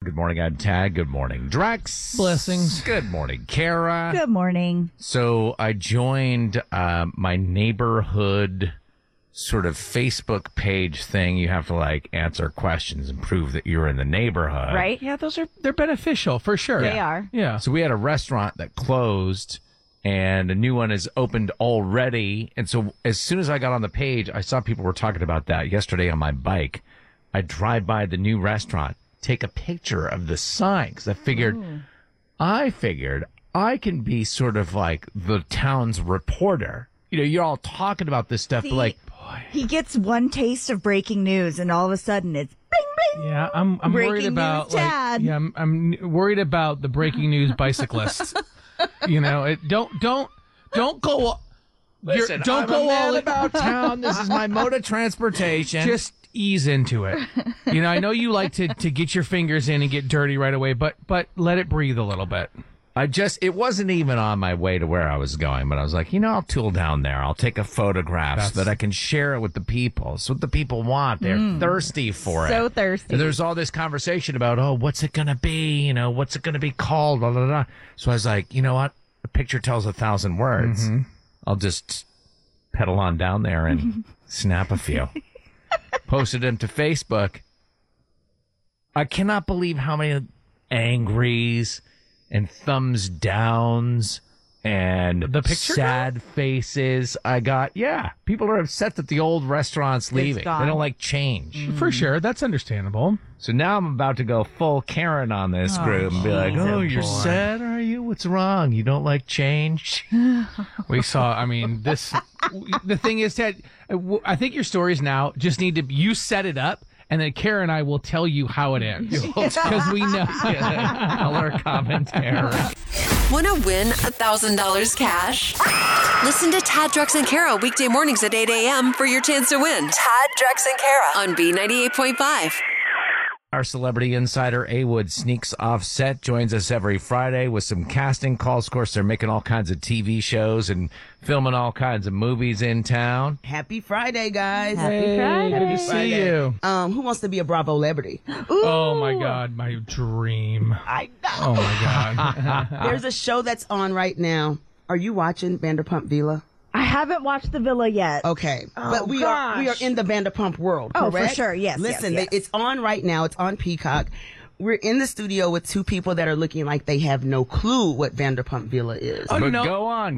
Good morning, I'm Tad. Good morning, Drex. Blessings. Good morning, Kara. Good morning. So I joined my neighborhood sort of Facebook page thing. You have to answer questions and prove that you're in the neighborhood. Right? Yeah, they're beneficial for sure. They are. Yeah. So we had a restaurant that closed and a new one is opened already. And so as soon as I got on the page, I saw people were talking about that yesterday on my bike. I drive by the new restaurant, take a picture of the sign because I figured I can be sort of like the town's reporter. You know, you're all talking about this stuff, See, but he gets one taste of breaking news, and all of a sudden it's bling bling. Yeah, I'm worried Breaking about news, Tad. I'm worried about the breaking news bicyclists. You know, don't go. listen, don't I'm go a man all about town. This is my mode of transportation. Just ease into it. You know, I know you like to get your fingers in and get dirty right away, but let it breathe a little bit. It wasn't even on my way to where I was going, but I was like, I'll tool down there. I'll take a photograph so that I can share it with the people. It's what the people want. They're thirsty for it. So thirsty. And there's all this conversation about, what's it going to be? What's it going to be called? Blah, blah, blah. So I was like, you know what? A picture tells 1,000 words. I'll just pedal on down there and snap a few. Posted them to Facebook. I cannot believe how many angries and thumbs downs and The picture sad faces I got. Yeah, people are upset that the old restaurant's leaving. gone. They don't like change. For sure, that's understandable. So now I'm about to go full Karen on this group and be like, you're boy. sad, are you? What's wrong? You don't like change? We saw. I mean, this. The thing is, Ted, I think your stories now just need to. You set it up, and then Kara and I will tell you how it ends because we know. Color commentary. Want to win $1,000 cash? Listen to Tad, Drex, and Kara weekday mornings at 8 a.m. for your chance to win. Tad, Drex, and Kara on B98.5. Our celebrity insider, A. Wood, sneaks off set, joins us every Friday with some casting calls. Of course, they're making all kinds of TV shows and filming all kinds of movies in town. Happy Friday, guys. Happy Friday. Good to see you. Who wants to be a Bravo celebrity? Oh my God, my dream. I know. Oh my God. There's a show that's on right now. Are you watching Vanderpump Villa? I haven't watched The Villa yet. Okay. But we are in the Vanderpump world, Oh, correct? for sure. Yes, Listen, yes. it's on right now. It's on Peacock. We're in the studio with two people that are looking like they have no clue what Vanderpump Villa is. Oh, But no. go on.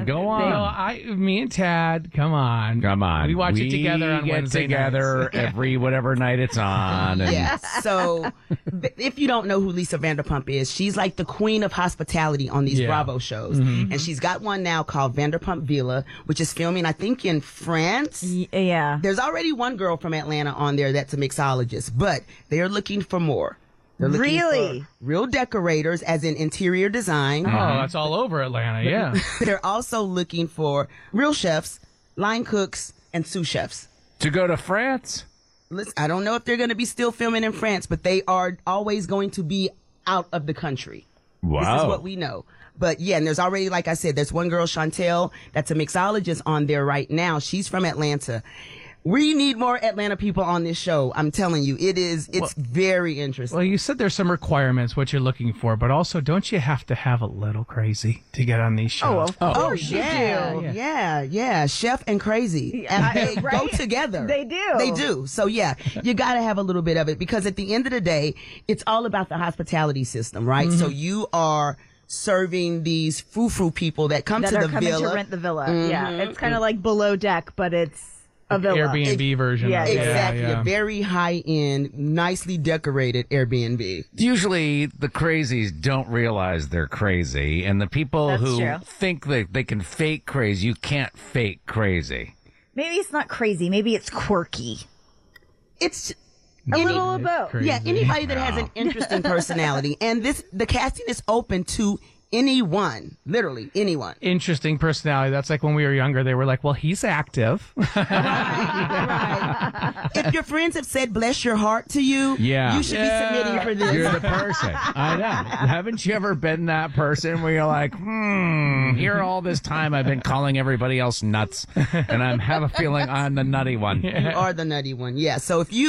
No, me and Tad, come on. We watch it together on get Wednesday together nights. every whatever night it's on. And Yes. So, if you don't know who Lisa Vanderpump is, she's like the queen of hospitality on these Yeah. Bravo shows. And she's got one now called Vanderpump Villa, which is filming, I think, in France. Yeah. There's already one girl from Atlanta on there that's a mixologist, but they're looking for more. They're looking Really? for real decorators, as in interior design. Oh, that's all over Atlanta, yeah. They're also looking for real chefs, line cooks, and sous chefs. to go to France? Listen, I don't know if they're going to be still filming in France, but they are always going to be out of the country. Wow. This is what we know. But yeah, and there's already, like I said, there's one girl, Chantel, that's a mixologist on there right now. She's from Atlanta. We need more Atlanta people on this show. I'm telling you, it's very interesting. Well, you said there's some requirements, what you're looking for, but also don't you have to have a little crazy to get on these shows? Of course you do. Yeah. Chef and crazy. And they go Right? together. They do. They do. So yeah, you got to have a little bit of it because at the end of the day, it's all about the hospitality system, right? So you are serving these frou-frou people that come That to are the coming villa. to rent the villa. Yeah. It's kind of like Below Deck, but it's a villa. Airbnb version. Yeah, of it. Exactly. Yeah. A very high-end, nicely decorated Airbnb. Usually the crazies don't realize they're crazy, and the people That's who true. think that they can fake crazy, you can't fake crazy. Maybe it's not crazy. Maybe it's quirky. It's A little of both. Crazy. Yeah, anybody that has an interesting personality. And the casting is open to anyone, literally anyone. Interesting personality. That's like when we were younger, they were like, well, he's active. Right. If your friends have said bless your heart to you, Yeah. you should be submitting for this. You're the person. I know. Haven't you ever been that person where you're like, here all this time I've been calling everybody else nuts, and I have a feeling I'm the nutty one. You are the nutty one. Yeah. So if you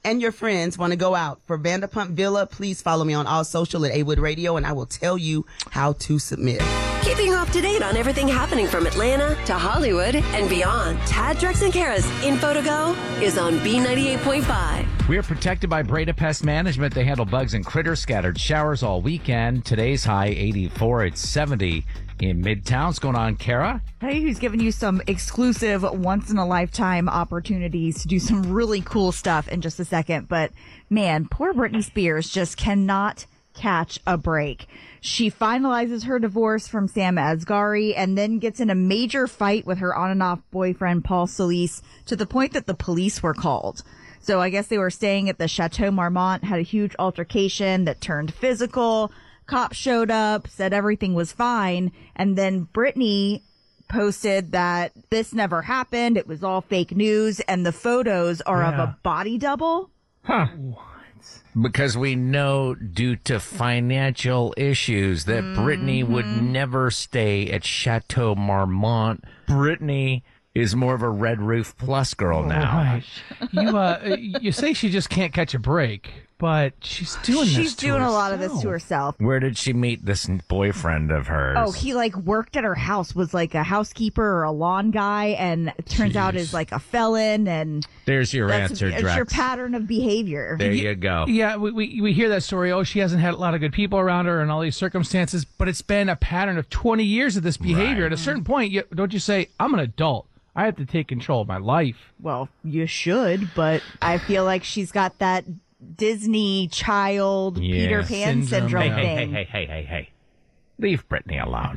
and your friends want to go out for Vanderpump Villa, please follow me on all social at A-Wood Radio, and I will tell you how to submit. Keeping you up to date on everything happening from Atlanta to Hollywood and beyond. Tad, Drex, and Kara's Info to Go is on B98.5. We are protected by Breda Pest Management. They handle bugs and critters, scattered showers all weekend. Today's high 84. It's 70 in Midtown. What's going on, Kara? Hey, who's giving you some exclusive once-in-a-lifetime opportunities to do some really cool stuff in just a second. But, man, poor Britney Spears just cannot catch a break. She finalizes her divorce from Sam Asghari and then gets in a major fight with her on-and-off boyfriend, Paul Solis, to the point that the police were called. So I guess they were staying at the Chateau Marmont, had a huge altercation that turned physical. Cops showed up, said everything was fine, and then Britney posted that this never happened, it was all fake news, and the photos are of a body double. Huh. Because we know due to financial issues that Britney would never stay at Chateau Marmont. Britney is more of a Red Roof Plus girl now. Right. You say she just can't catch a break, but she's doing this She's doing a lot of this to herself. Where did she meet this boyfriend of hers? Oh, he worked at her house, was like a housekeeper or a lawn guy, and it turns out is like a felon. And there's your answer, Drex. It's your pattern of behavior. There you go. Yeah, we hear that story. Oh, she hasn't had a lot of good people around her and all these circumstances, but it's been a pattern of 20 years of this behavior. Right. At a certain point, don't you say, I'm an adult. I have to take control of my life. Well, you should, but I feel like she's got that Disney child Peter Pan syndrome thing. Hey. Leave Britney alone.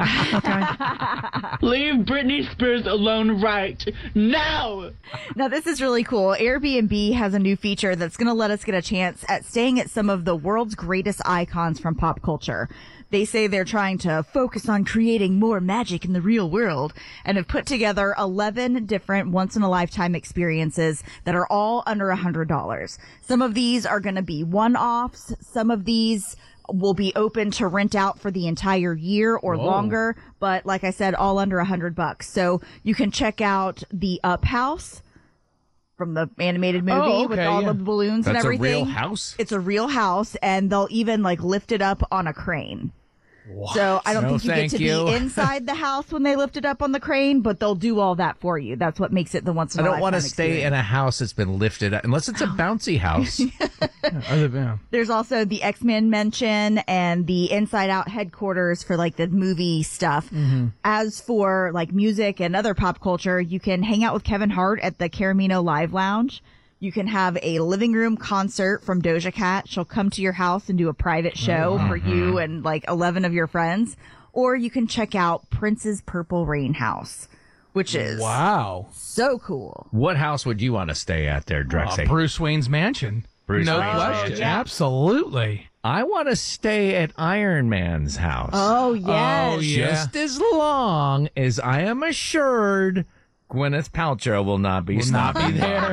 Leave Britney Spears alone right now. Now, this is really cool. Airbnb has a new feature that's going to let us get a chance at staying at some of the world's greatest icons from pop culture. They say they're trying to focus on creating more magic in the real world and have put together 11 different once-in-a-lifetime experiences that are all under $100. Some of these are going to be one-offs. Some of these will be open to rent out for the entire year or longer. But like I said, all under $100. So you can check out the Up House from the animated movie with all the balloons and everything. That's a real house? It's a real house, and they'll even lift it up on a crane. What? So I don't think you get to be inside the house when they lift it up on the crane, but they'll do all that for you. That's what makes it the once in a lifetime. I don't want to stay in a house that's been lifted up, unless it's a bouncy house. There's also the X-Men mention and the Inside Out headquarters for the movie stuff. Mm-hmm. As for music and other pop culture, you can hang out with Kevin Hart at the Caramino Live Lounge. You can have a living room concert from Doja Cat. She'll come to your house and do a private show for you and 11 of your friends. Or you can check out Prince's Purple Rain House, which is so cool. What house would you want to stay at there, Drexy? Bruce Wayne's mansion. No question. Yeah. Absolutely. I want to stay at Iron Man's house. Oh, yes. Oh, yeah. Just as long as I am assured Gwyneth Paltrow will not be there.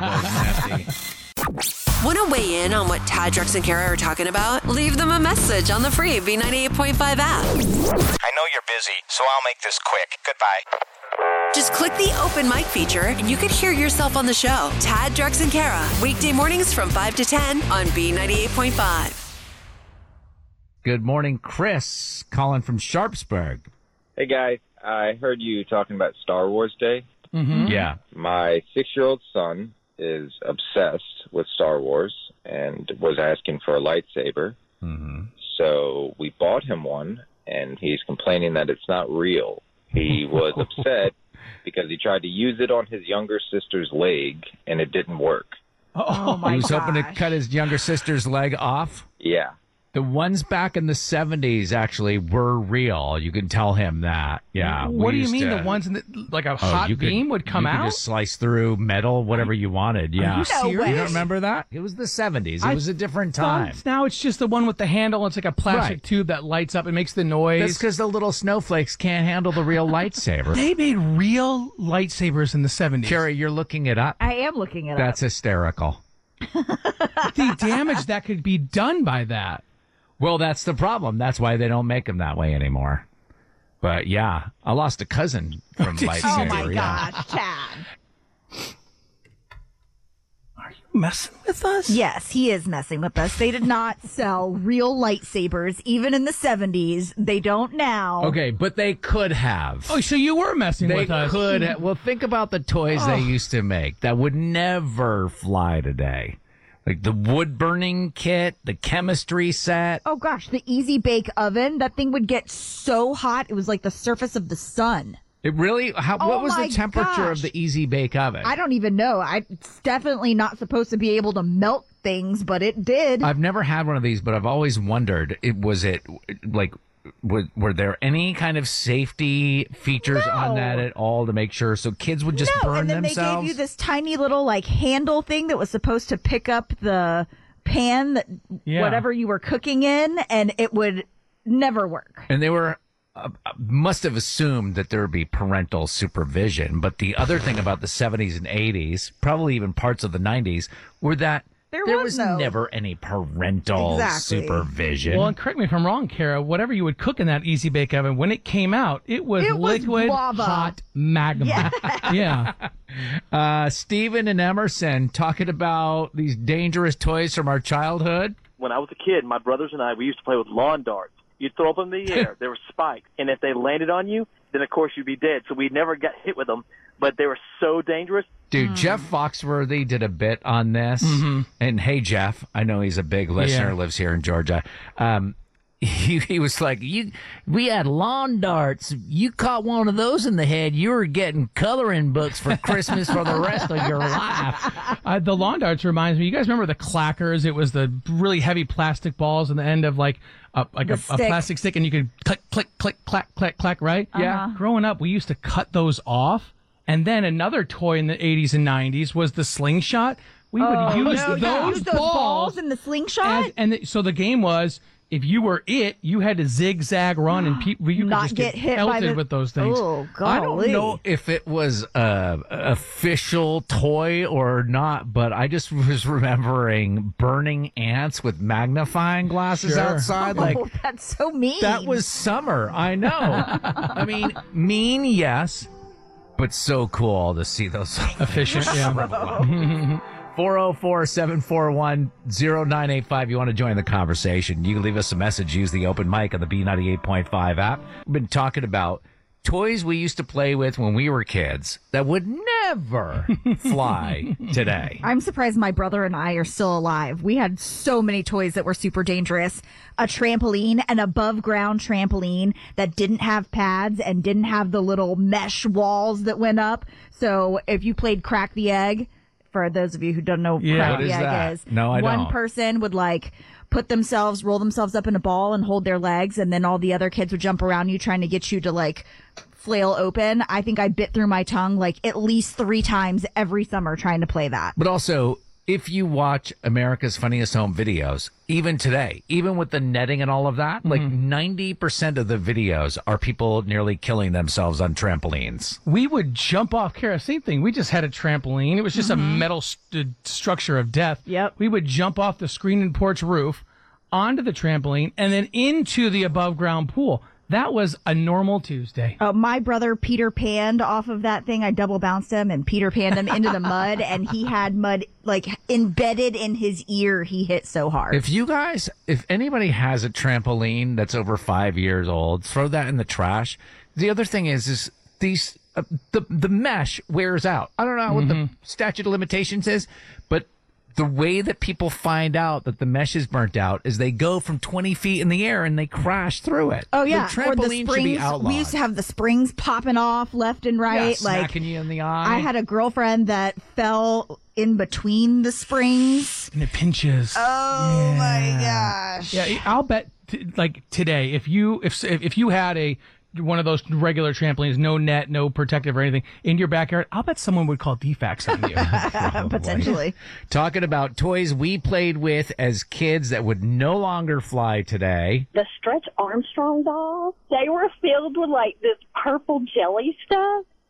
Want to weigh in on what Tad, Drex, and Kara are talking about? Leave them a message on the free B98.5 app. I know you're busy, so I'll make this quick. Goodbye. Just click the open mic feature and you could hear yourself on the show. Tad, Drex, and Kara. Weekday mornings from 5 to 10 on B98.5. Good morning, Chris, calling from Sharpsburg. Hey, guys. I heard you talking about Star Wars Day. Mm-hmm. Yeah. My 6-year-old son is obsessed with Star Wars and was asking for a lightsaber. Mm-hmm. So we bought him one, and he's complaining that it's not real. He was upset because he tried to use it on his younger sister's leg, and it didn't work. Oh my He was hoping to cut his younger sister's leg off? Yeah. The ones back in the 70s actually were real. You can tell him that. Yeah. What do you mean the ones in a hot beam would come out? You could just slice through metal, whatever you wanted. Yeah. Are you serious? You don't remember that? It was the 70s. It was a different time. Now it's just the one with the handle. It's like a plastic tube that lights up and makes the noise. That's because the little snowflakes can't handle the real lightsaber. They made real lightsabers in the 70s. Carrie, you're looking it up. I am looking it up. That's hysterical. The damage that could be done by that. Well, that's the problem. That's why they don't make them that way anymore. But yeah, I lost a cousin from lightsaber. Oh my gosh, Tad. Are you messing with us? Yes, he is messing with us. They did not sell real lightsabers, even in the 70s. They don't now. Okay, but they could have. Oh, so you were messing They with us. could. Well, think about the toys they used to make that would never fly today. Like the wood burning kit, the chemistry set. Oh gosh, the Easy Bake Oven. That thing would get so hot, it was like the surface of the sun. It really? What was the temperature of the Easy Bake Oven? I don't even know. It's definitely not supposed to be able to melt things, but it did. I've never had one of these, but I've always wondered, were there any kind of safety features on that at all to make sure so kids would just burn and then themselves? they gave you this tiny little handle thing that was supposed to pick up the pan that whatever you were cooking in, and it would never work. And they were must have assumed that there would be parental supervision. But the other thing about the 70s and 80s, probably even parts of the 90s, were that there was never any parental supervision. Well, and correct me if I'm wrong, Kara, whatever you would cook in that Easy Bake Oven, when it came out, it was liquid, lava. hot magma. Yeah. Stephen and Emerson talking about these dangerous toys from our childhood. When I was a kid, my brothers and I, we used to play with lawn darts. You'd throw them in the air. They were spiked. And if they landed on you, then, of course, you'd be dead. So we never got hit with them. But they were so dangerous. Dude, Jeff Foxworthy did a bit on this. Mm-hmm. And hey, Jeff, I know he's a big listener, lives here in Georgia. He was like, we had lawn darts. You caught one of those in the head, you were getting coloring books for Christmas for the rest of your life. The lawn darts reminds me, you guys remember the clackers? It was the really heavy plastic balls on the end of a plastic stick, and you could click, click, click, clack, clack, clack, right? Uh-huh. Yeah. Growing up, we used to cut those off. And then another toy in the 80s and 90s was the slingshot. We would use those balls in the slingshot? So the game was, if you were you had to zigzag run, and you could just get hit pelted with those things. Oh, golly. I don't know if it was a official toy or not, but I just was remembering burning ants with magnifying glasses outside. That's so mean. That was summer. I know. I mean, mean, yes, but so cool to see those efficient. Yeah. 404-741-0985. You want to join the conversation, you can leave us a message. Use the open mic on the B98.5 app. We've been talking about toys we used to play with when we were kids that would never fly today. I'm surprised my brother and I are still alive. We had so many toys that were super dangerous. A trampoline, an above ground trampoline that didn't have pads and didn't have the little mesh walls that went up. So if you played Crack the Egg, for those of you who don't know what Crack the Egg is, no, I don't. One person would roll themselves up in a ball and hold their legs, and then all the other kids would jump around you trying to get you to flail open. I think I bit through my tongue at least 3 times every summer trying to play that. But also, if you watch America's Funniest Home Videos, even today, even with the netting and all of that, 90% of the videos are people nearly killing themselves on trampolines. We would jump off, Kara, same thing. We just had a trampoline. It was just a metal structure of death. Yep. We would jump off the screen and porch roof onto the trampoline and then into the above ground pool. That was a normal Tuesday. My brother Peter Panned off of that thing. I double bounced him and Peter Panned him into the mud, and he had mud embedded in his ear. He hit so hard. If anybody has a trampoline that's over 5 years old, throw that in the trash. The other thing is these the mesh wears out. I don't know what the statute of limitations is, but the way that people find out that the mesh is burnt out is they go from 20 feet in the air and they crash through it. Oh, yeah. The trampoline should be outlawed. We used to have the springs popping off left and right. Smacking you in the eye. I had a girlfriend that fell in between the springs. And it pinches. Oh, my gosh. Yeah, I'll bet, today, if you had one of those regular trampolines, no net, no protective or anything, in your backyard, I'll bet someone would call DFAX on you. Potentially. Talking about toys we played with as kids that would no longer fly today. The Stretch Armstrong dolls, they were filled with this purple jelly stuff.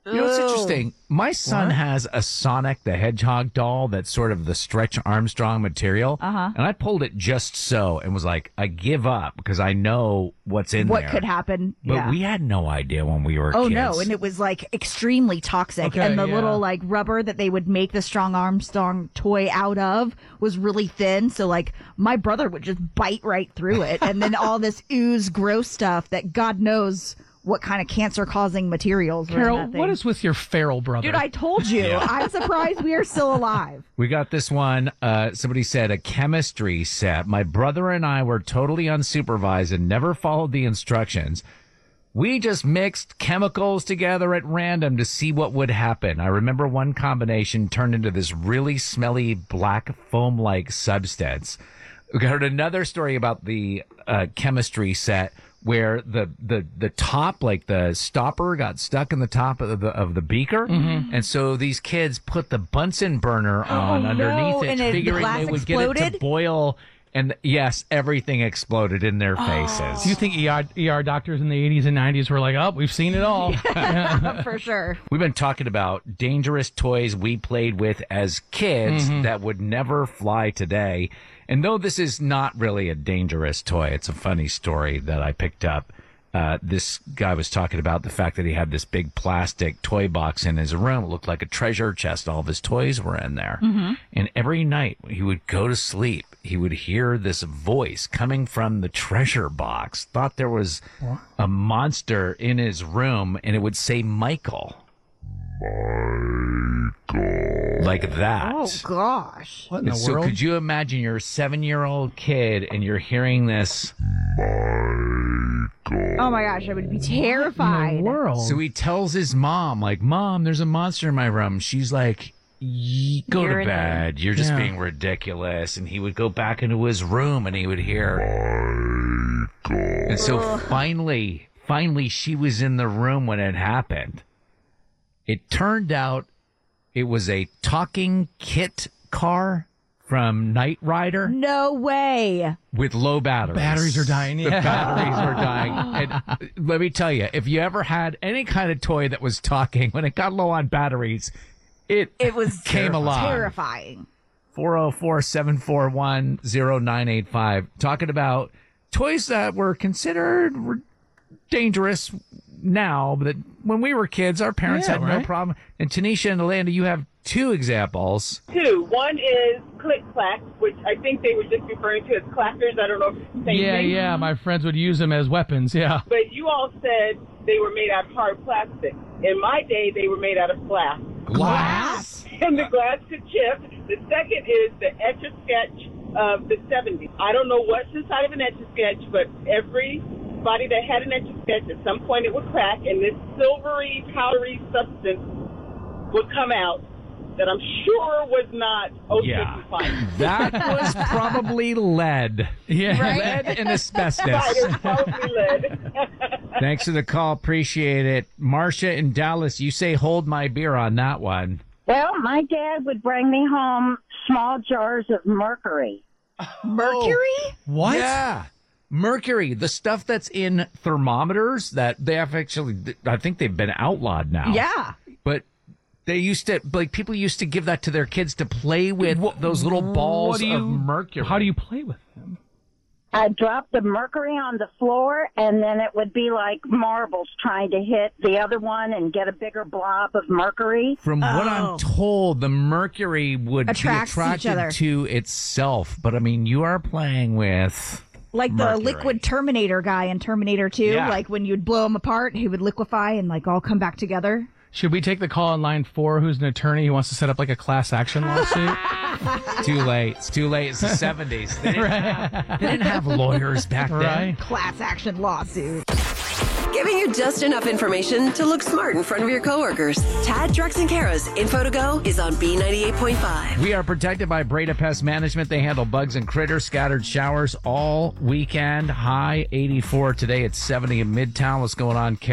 You know what's interesting? My son has a Sonic the Hedgehog doll that's sort of the Stretch Armstrong material. Uh-huh. And I pulled it just so and was like, I give up because I know what's in there. What could happen. But yeah. we had no idea when we were Oh, kids. no. And it was like extremely toxic. Okay, and the yeah. little like rubber that they would make the Strong Armstrong toy out of was really thin. So like my brother would just bite right through it. And then all this ooze, gross stuff that God knows what kind of cancer-causing materials were in Carol, that thing. what is with your feral brother? Dude, I told you. I'm surprised we are still alive. We got this one. Somebody said a chemistry set. My brother and I were totally unsupervised and never followed the instructions. We just mixed chemicals together at random to see what would happen. I remember one combination turned into this really smelly black foam-like substance. We heard another story about the chemistry set where the top, like the stopper, got stuck in the top of the beaker, and so these kids put the Bunsen burner on underneath and it, the figuring glass they would get it exploded? to boil. And yes, everything exploded in their faces. Do you think ER doctors in the 80s and 90s were like, oh, we've seen it all? For sure. We've been talking about dangerous toys we played with as kids that would never fly today. And though this is not really a dangerous toy, it's a funny story that I picked up. This guy was talking about the fact that he had this big plastic toy box in his room. It looked like a treasure chest. All of his toys were in there. And every night when he would go to sleep, he would hear this voice coming from the treasure box. Thought there was a monster in his room, and it would say Michael. Like that. Oh, gosh. What in the So world? could you imagine you're a 7-year-old kid and you're hearing this? Oh, my gosh. I would be terrified. In the world? So he tells his mom, like, Mom, there's a monster in my room. She's like, go You're to in bed. You're just Yeah. being ridiculous. And he would go back into his room and he would hear. And so finally, she was in the room when it happened. It turned out it was a talking Kit car from Knight Rider No way. with low batteries. Batteries are dying, The yeah. batteries were dying. And let me tell you, if you ever had any kind of toy that was talking, when it got low on batteries, it was came alive. Terrifying. 404-741-0985. Talking about toys that were considered dangerous now, but when we were kids, our parents Yeah, had no right? problem. And Tanisha and Alanda, you have two examples. Two. One is click clack, which I think they were just referring to as clackers. I don't know if it's the same thing. Yeah. My friends would use them as weapons, yeah. But you all said they were made out of hard plastic. In my day, they were made out of glass. Glass? And the glass could chip. The second is the Etch-a-Sketch of the 70s. I don't know what's inside of an Etch-a-Sketch, but everybody that had an Etch-a-Sketch, at some point it would crack, and this silvery, powdery substance would come out that I'm sure was not Yeah. compliant. That was probably lead. Yeah. Lead and asbestos. Right, it was probably lead. Thanks for the call. Appreciate it. Marcia in Dallas, you say hold my beer on that one. Well, my dad would bring me home small jars of mercury. Mercury? What? Yeah. Mercury, the stuff that's in thermometers that they have actually, I think they've been outlawed now. Yeah. But they used to, like, people used to give that to their kids to play with those little balls of mercury. How do you play with them? I'd drop the mercury on the floor, and then it would be like marbles trying to hit the other one and get a bigger blob of mercury. From what I'm told, the mercury would Attracts be each other. attracted to itself. But, I mean, you are playing with Like the mercury. liquid Terminator guy in Terminator 2. Yeah. Like when you'd blow him apart, he would liquefy and like all come back together. Should we take the call on line 4, who's an attorney who wants to set up like a class action lawsuit? Too late. It's too late. It's the 70s. They didn't have lawyers back then. Right. Class action lawsuit. Giving you just enough information to look smart in front of your coworkers. Tad, Drex, and Kara's Info to Go is on B98.5. We are protected by Breda Pest Management. They handle bugs and critters, scattered showers all weekend. High 84 today. It's 70 in Midtown. What's going on, Kara?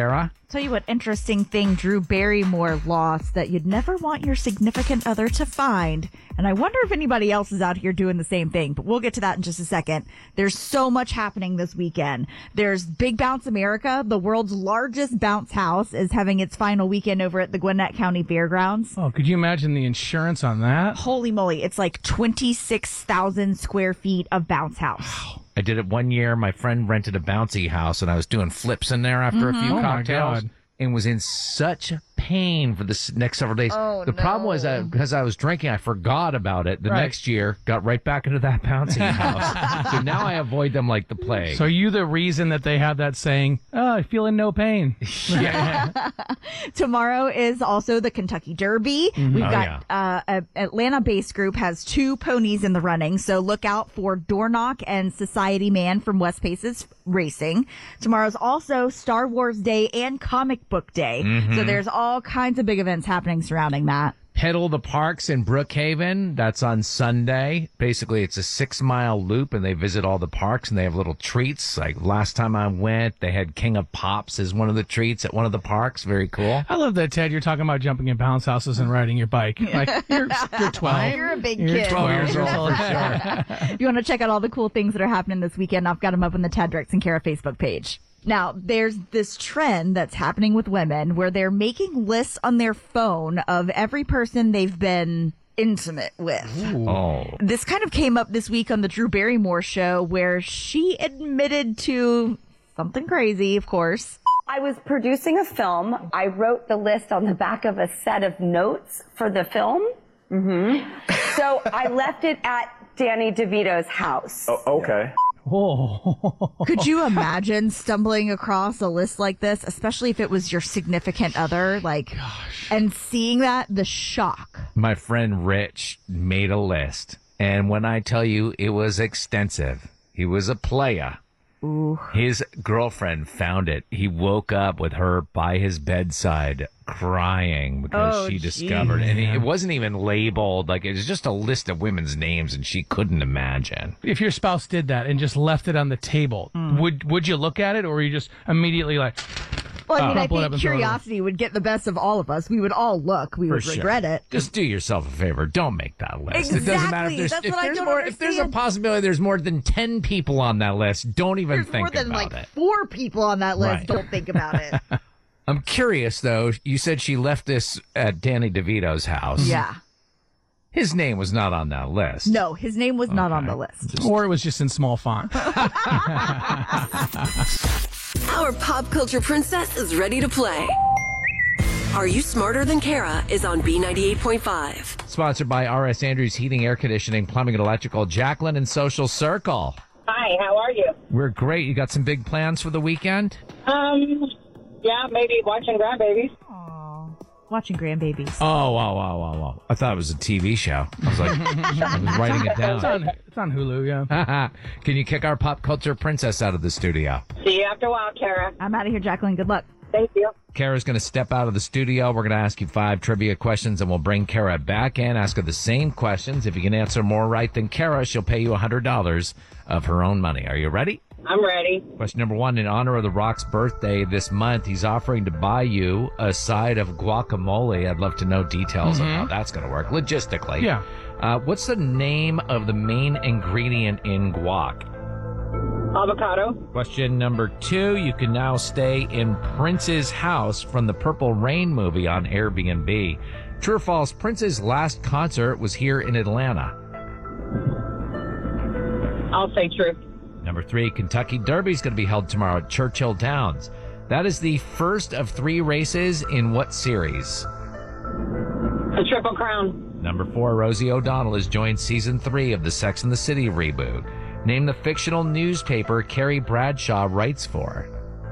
Tell you what interesting thing Drew Barrymore lost that you'd never want your significant other to find. And I wonder if anybody else is out here doing the same thing, but we'll get to that in just a second. There's so much happening this weekend. There's Big Bounce America. The world's largest bounce house is having its final weekend over at the Gwinnett County Fairgrounds. Oh, could you imagine the insurance on that? Holy moly. It's like 26,000 square feet of bounce house. Wow. I did it one year. My friend rented a bouncy house, and I was doing flips in there after a few Oh, my cocktails, God. and was in such pain for the next several days. The problem was because I was drinking, I forgot about it. The Right. next year, got right back into that bouncy house. So now I avoid them like the plague. So are you the reason that they have that saying, oh, I feel in no pain? Yeah. Tomorrow is also the Kentucky Derby. We've got an Atlanta-based group has 2 ponies in the running, so look out for Dornock and Society Man from West Paces Racing. Tomorrow's also Star Wars Day and Comic Book Day, so there's all kinds of big events happening surrounding that. Pedal the Parks in Brookhaven. That's on Sunday. Basically, it's a 6-mile loop, and they visit all the parks, and they have little treats. Like last time I went, they had King of Pops as one of the treats at one of the parks. Very cool. I love that, Ted. You're talking about jumping in bounce houses and riding your bike. Like, you're 12. You're a big You're kid. 12 years old. for sure. If you want to check out all the cool things that are happening this weekend, I've got them up on the Tad Drex and Kara Facebook page. Now, there's this trend that's happening with women where they're making lists on their phone of every person they've been intimate with. Oh. This kind of came up this week on the Drew Barrymore show where she admitted to something crazy, of course. I was producing a film. I wrote the list on the back of a set of notes for the film. So I left it at Danny DeVito's house. Oh, okay. Oh. Could you imagine stumbling across a list like this, especially if it was your significant other, like, and seeing that, the shock. My friend Rich made a list, and when I tell you it was extensive, he was a playa. Ooh. His girlfriend found it. He woke up with her by his bedside crying because she discovered it. And it wasn't even labeled. Like, it was just a list of women's names, and she couldn't imagine. If your spouse did that and just left it on the table, would you look at it, or were you just immediately like... Well, I mean, I crumple it up think and throw it away? curiosity would get the best of all of us. We would all look. We would For sure. regret it. Just do yourself a favor. Don't make that list. It doesn't matter if Exactly. there's, That's if what I there's don't more. If there's a understand. possibility there's more than 10 people on that list, don't even There's think more than about like it. 4 people on that list. Right. Don't think about it. I'm curious, though. You said she left this at Danny DeVito's house. Yeah. His name was not on that list. No, his name was not on the list. Or it was just in small font. Our pop culture princess is ready to play. Are You Smarter Than Kara is on B98.5. Sponsored by R.S. Andrews Heating, Air Conditioning, Plumbing, and Electrical. Jacqueline and Social Circle. Hi, how are you? We're great. You got some big plans for the weekend? Yeah, maybe watching grandbabies. Watching grandbabies. Oh. I thought it was a TV show. I was like, I was writing it down. It's on Hulu, yeah. Can you kick our pop culture princess out of the studio? See you after a while, Kara. I'm out of here, Jacqueline. Good luck. Thank you. Kara's going to step out of the studio. We're going to ask you 5 trivia questions, and we'll bring Kara back in, ask her the same questions. If you can answer more right than Kara, she'll pay you $100 of her own money. Are you ready? I'm ready. Question number 1. In honor of The Rock's birthday this month, he's offering to buy you a side of guacamole. I'd love to know details on how that's going to work logistically. Yeah. What's the name of the main ingredient in guac? Avocado. Question number 2. You can now stay in Prince's house from the Purple Rain movie on Airbnb. True or false, Prince's last concert was here in Atlanta. I'll say true. Number 3, Kentucky Derby is going to be held tomorrow at Churchill Downs. That is the first of 3 races in what series? The Triple Crown. Number 4, Rosie O'Donnell has joined season 3 of the Sex and the City reboot. Name the fictional newspaper Carrie Bradshaw writes for.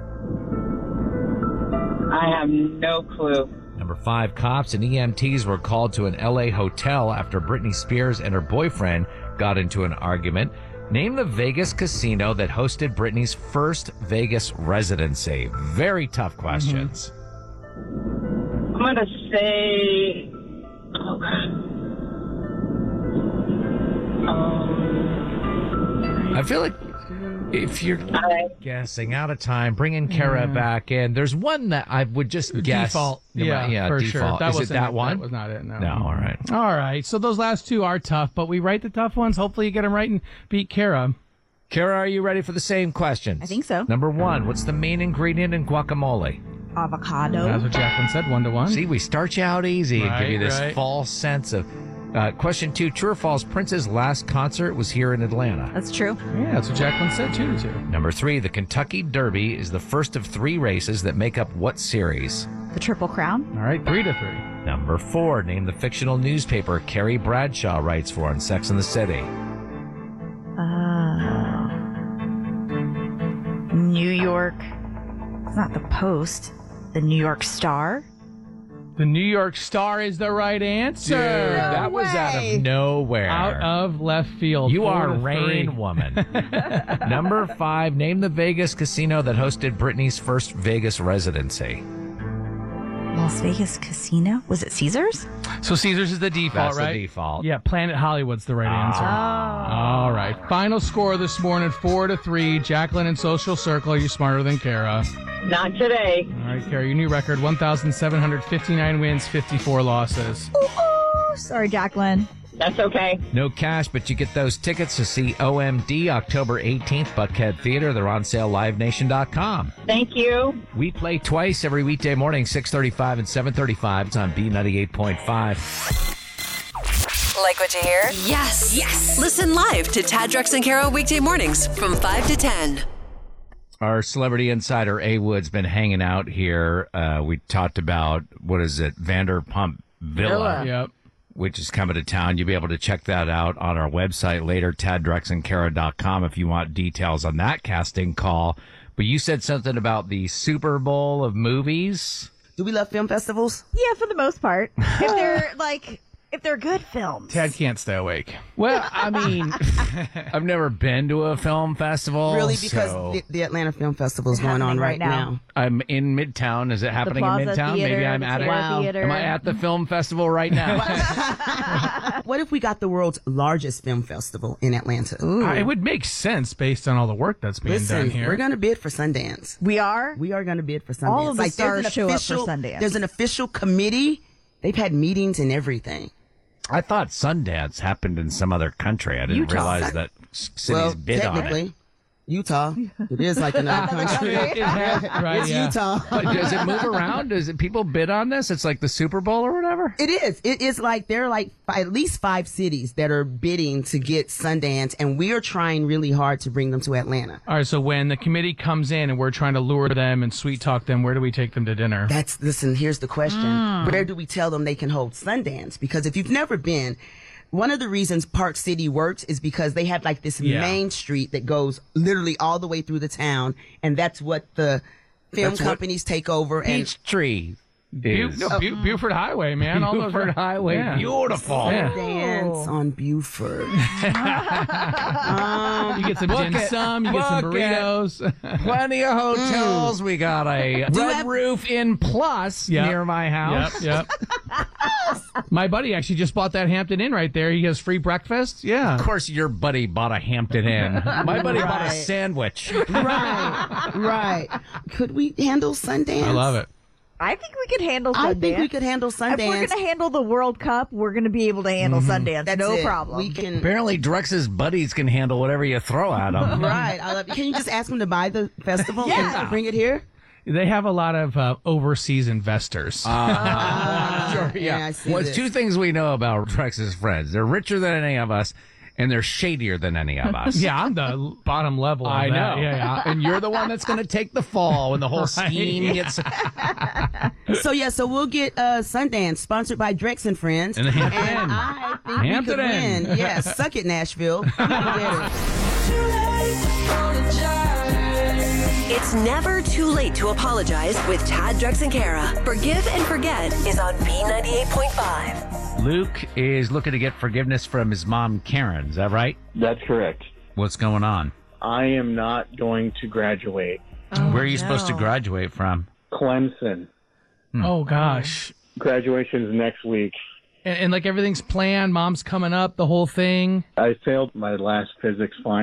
I have no clue. Number 5, cops and EMTs were called to an LA hotel after Britney Spears and her boyfriend got into an argument. Name the Vegas casino that hosted Britney's first Vegas residency. Very tough questions. I'm going to say... Oh, God. I feel like If you're guessing out of time, bringing Kara back in. There's one that I would just guess. Default. Yeah, for default. sure. Is it that one? That was not it, no. No, all right. All right, so those last two are tough, but we write the tough ones. Hopefully you get them right and beat Kara. Kara, are you ready for the same questions? I think so. Number 1, what's the main ingredient in guacamole? Avocado. That's what Jacqueline said, 1-1. See, we start you out easy and give you this Right. false sense of... question 2, true or false, Prince's last concert was here in Atlanta. That's true. Yeah, that's what Jacqueline said, 2-2. Number 3, the Kentucky Derby is the first of 3 races that make up what series? The Triple Crown. All right, 3-3. Number 4, name the fictional newspaper Carrie Bradshaw writes for on Sex and the City. New York. It's not the Post. The New York Star. The New York Star is the right answer. Dude, that was out of nowhere. Out of left field. You are 4-3. Rain Woman. Number 5, name the Vegas casino that hosted Britney's first Vegas residency. Las Vegas Casino. Was it Caesars? So Caesars is the default, That's right? the default. Yeah, Planet Hollywood's the right answer. All right. Final score this morning, 4-3. Jacqueline and Social Circle, are you smarter than Kara? Not today. All right, Kara, your new record, 1,759 wins, 54 losses. Ooh, sorry, Jacqueline. That's okay. No cash, but you get those tickets to see OMD October 18th, Buckhead Theater. They're on sale, livenation.com. Thank you. We play twice every weekday morning, 6:35 and 7:35. It's on B98.5. Like what you hear? Yes. Yes. Listen live to Tad, Drex, and Kara weekday mornings from 5 to 10. Our celebrity insider, A. Wood's been hanging out here. We talked about, what is it, Vanderpump Villa. Yep. Which is coming to town. You'll be able to check that out on our website later, taddrexandkara.com, if you want details on that casting call. But you said something about the Super Bowl of movies. Do we love film festivals? Yeah, for the most part. If they're good films. Tad can't stay awake. Well, I mean, I've never been to a film festival. Really, because the Atlanta Film Festival is going on right now. I'm in Midtown. Is it happening in Plaza Midtown? Theater, Maybe I'm the at it. Terra Theater. Am I at the film festival right now? What if we got the world's largest film festival in Atlanta? It would make sense based on all the work that's being done here. We're going to bid for Sundance. We are? We are going to bid for Sundance. All of the there's stars an show up for official- Sundance. There's an official committee. They've had meetings and everything. I thought Sundance happened in some other country. I didn't Utah. realize that cities bid on technically, it. Utah. It is like another country. It's Utah. But does it move around? Does it people bid on this? It's like the Super Bowl or whatever? It is. It is like there are like at least 5 cities that are bidding to get Sundance, and we are trying really hard to bring them to Atlanta. All right, so when the committee comes in and we're trying to lure them and sweet talk them, where do we take them to dinner? Listen, here's the question. Where do we tell them they can hold Sundance? Because if you've never been, one of the reasons Park City works is because they have like this main street that goes literally all the way through the town, and that's what the film companies take over. Peachtree. Buford Highway, man. All Buford those, Highway. Yeah. Beautiful. Sundance on Buford. You get some dim sum, you get some burritos. Plenty of hotels. We got a Red Roof Inn Plus near my house. Yep. My buddy actually just bought that Hampton Inn right there. He has free breakfast. Yeah. Of course, your buddy bought a Hampton Inn. My buddy bought a sandwich. Right. Could we handle Sundance? I love it. I think we could handle Sundance. I think we could handle Sundance. If we're going to handle the World Cup, we're going to be able to handle Sundance. That's no it. problem. We can. Apparently, Drex's buddies can handle whatever you throw at them. Right. I love it. Can you just ask them to buy the festival and bring it here? They have a lot of overseas investors. Sure, I see Well, this. it's 2 things we know about Drex's friends. They're richer than any of us, and they're shadier than any of us. Yeah, I'm the bottom level. Of I that. know. Yeah. And you're the one that's going to take the fall when the whole scheme gets... So we'll get Sundance, sponsored by Drex and Friends. And Hampton Inn. And I think Hampton we could Inn. win. Yeah, suck it, Nashville. We can get it. It's never too late to apologize with Tad, Drex, and Kara. Forgive and Forget is on B98.5. Luke is looking to get forgiveness from his mom, Karen. Is that right? That's correct. What's going on? I am not going to graduate. Where are you supposed to graduate from? Clemson. Oh, gosh. Graduation's next week. And like everything's planned, mom's coming up, the whole thing. I failed my last physics final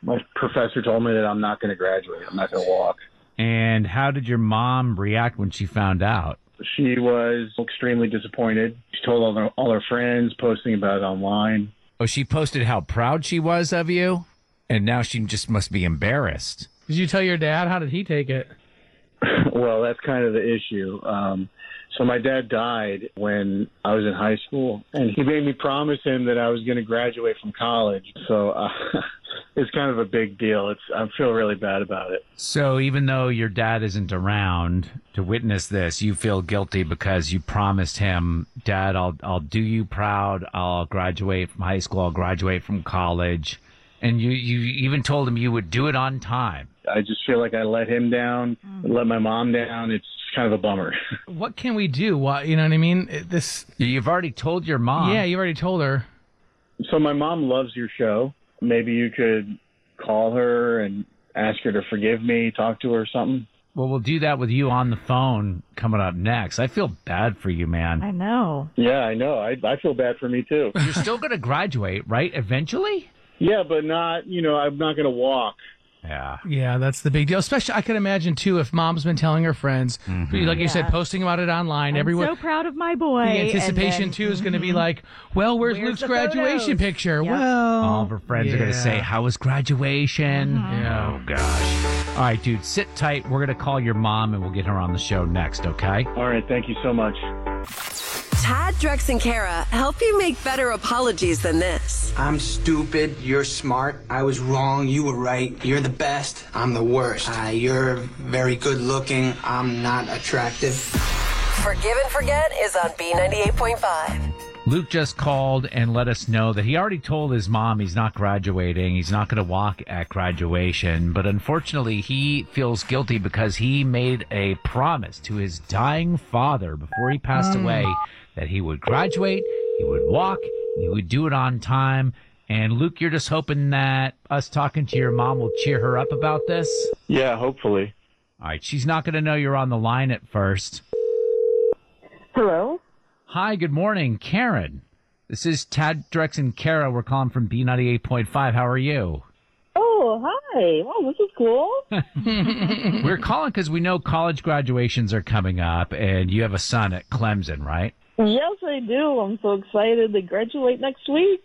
My professor told me that I'm not going to graduate. I'm not going to walk. And how did your mom react when she found out? She was extremely disappointed. She told all her friends, posting about it online. Oh, she posted how proud she was of you? And now she just must be embarrassed. Did you tell your dad? How did he take it? Well, that's kind of the issue. So my dad died when I was in high school, and he made me promise him that I was going to graduate from college. So it's kind of a big deal. I feel really bad about it. So even though your dad isn't around to witness this, you feel guilty because you promised him, Dad, I'll do you proud. I'll graduate from high school. I'll graduate from college. And you even told him you would do it on time. I just feel like I let him down, let my mom down. It's kind of a bummer. What can we do? What, you know what I mean? You've already told your mom. Yeah, you already told her. So my mom loves your show. Maybe you could call her and ask her to forgive me, talk to her or something. Well, we'll do that with you on the phone coming up next. I feel bad for you, man. I know. Yeah, I know. I feel bad for me, too. You're still going to graduate, right, eventually? Yeah, but not, I'm not going to walk. Yeah. Yeah, that's the big deal. Especially, I can imagine, too, if mom's been telling her friends, like you said, posting about it online. I'm so proud of my boy. The anticipation, too, is going to be like, well, where's Luke's the graduation photos? picture? Yep. Well, All of her friends are going to say, how was graduation? Yeah. Oh, gosh. All right, dude, sit tight. We're going to call your mom, and we'll get her on the show next, okay? All right, thank you so much. Tad, Drex, and Kara help you make better apologies than this. I'm stupid. You're smart. I was wrong. You were right. You're the best. I'm the worst. You're very good looking. I'm not attractive. Forgive and Forget is on B98.5. Luke just called and let us know that he already told his mom he's not graduating. He's not going to walk at graduation. But unfortunately, he feels guilty because he made a promise to his dying father before he passed away that he would graduate, he would walk, he would do it on time. And Luke, you're just hoping that us talking to your mom will cheer her up about this? Yeah, hopefully. All right, she's not going to know you're on the line at first. Hello? Hi, good morning, Karen. This is Tad, Drex, and Kara. We're calling from B98.5. How are you? Oh, hi. Wow, this is cool. We're calling because we know college graduations are coming up, and you have a son at Clemson, right? Yes, I do. I'm so excited to graduate next week.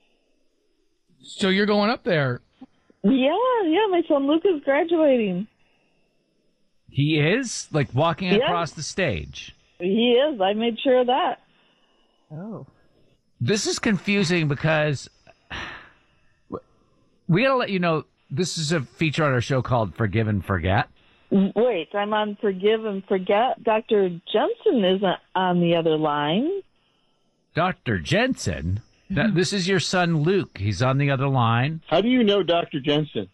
So you're going up there? Yeah, my son Luke is graduating. He is? Like walking across the stage? He is. I made sure of that. Oh. This is confusing because we got to let you know this is a feature on our show called Forgive and Forget. Wait, I'm on Forgive and Forget. Dr. Jensen isn't on the other line. Dr. Jensen? This is your son, Luke. He's on the other line. How do you know Dr. Jensen?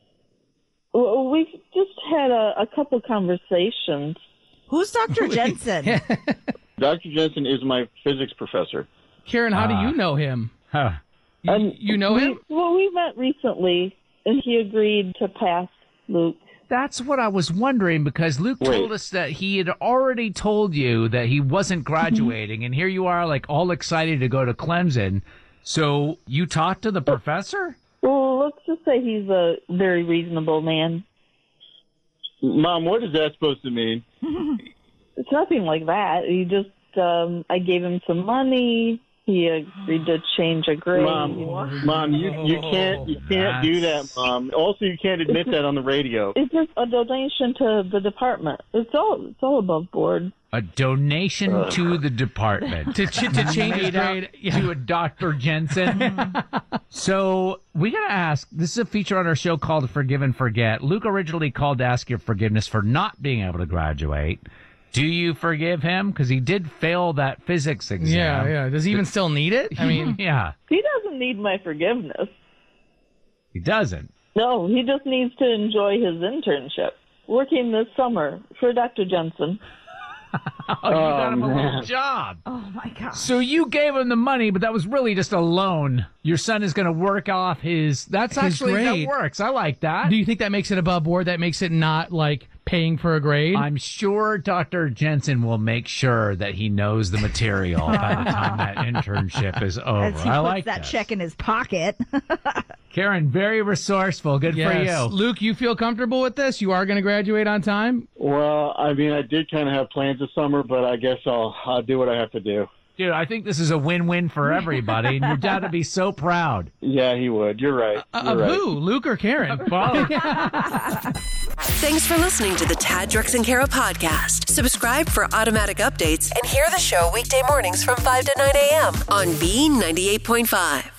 Well, we've just had a couple conversations. Who's Dr. Jensen? Dr. Jensen is my physics professor. Karen, how do you know him? You know him? Well, we met recently, and he agreed to pass Luke. That's what I was wondering, because Luke told us that he had already told you that he wasn't graduating, and here you are, like, all excited to go to Clemson. So you talked to the professor? Well, let's just say he's a very reasonable man. Mom, what is that supposed to mean? It's nothing like that. He just, I gave him some money. He agreed to change a grade. Mom, you can't do that, Mom. Also, you can't admit that on the radio. It's just a donation to the department. It's all above board. A donation to the department. to change his grade to a Dr. Jensen. So we got to ask, this is a feature on our show called Forgive and Forget. Luke originally called to ask your forgiveness for not being able to graduate. Do you forgive him? Because he did fail that physics exam. Yeah. Does he even still need it? I mean, yeah. He doesn't need my forgiveness. He doesn't? No, he just needs to enjoy his internship. Working this summer for Dr. Jensen. You got him a little job. Oh, my God. So you gave him the money, but that was really just a loan. Your son is going to work off his... That's his actually... grade. That works. I like that. Do you think that makes it above board? That makes it not, like, paying for a grade? I'm sure Dr. Jensen will make sure that he knows the material by the time that internship is over. As he I puts like that this. check in his pocket. Karen, very resourceful. Good for Yes. you. Luke, you feel comfortable with this? You are going to graduate on time? Well, I mean, I did kind of have plans this summer, but I guess I'll do what I have to do. Dude, I think this is a win-win for everybody, and your dad would be so proud. Yeah, he would. You're right. Of who? Luke or Karen? Both. Thanks for listening to the Tad, Drex, and Kara podcast. Subscribe for automatic updates and hear the show weekday mornings from 5 to 9 a.m. on B98.5.